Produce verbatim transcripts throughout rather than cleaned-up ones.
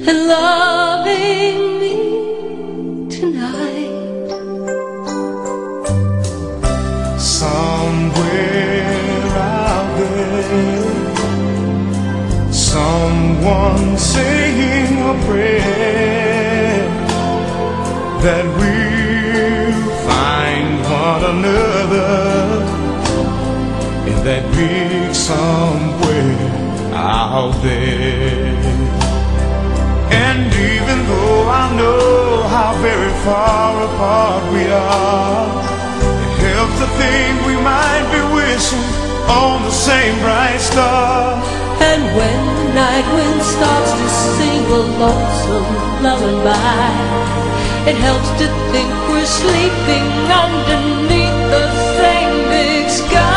and loving me tonight. Somewhere out there, someone saying a prayer that we'll find one another in that big somewhere out there. And even though I know how very far apart we are, it helps to think we might be wishing on the same bright star. And when the night wind starts to sing a lonesome lullaby, it helps to think we're sleeping underneath the same big sky.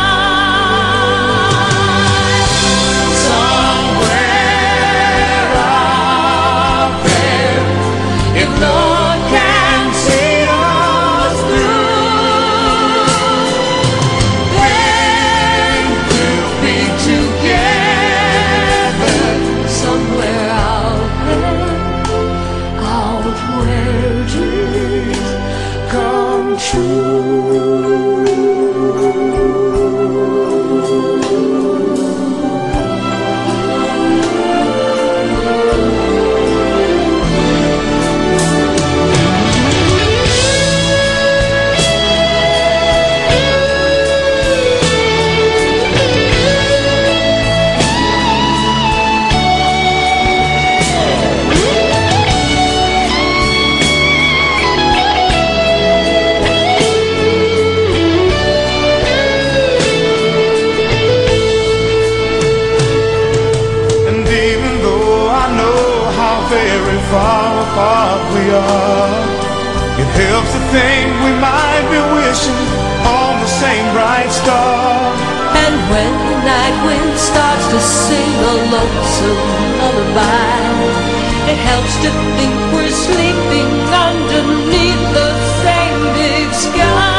Very far apart we are, it helps to think we might be wishing on the same bright star. And when the night wind starts to sing a lonesome lullaby, it helps to think we're sleeping underneath the same big sky.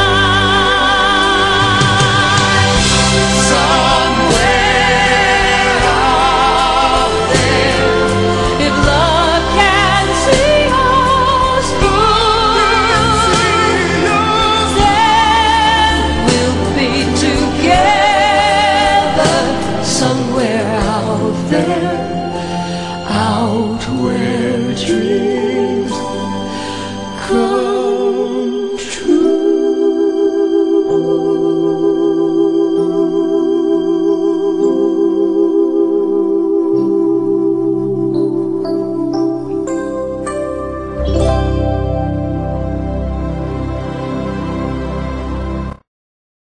Somewhere out there.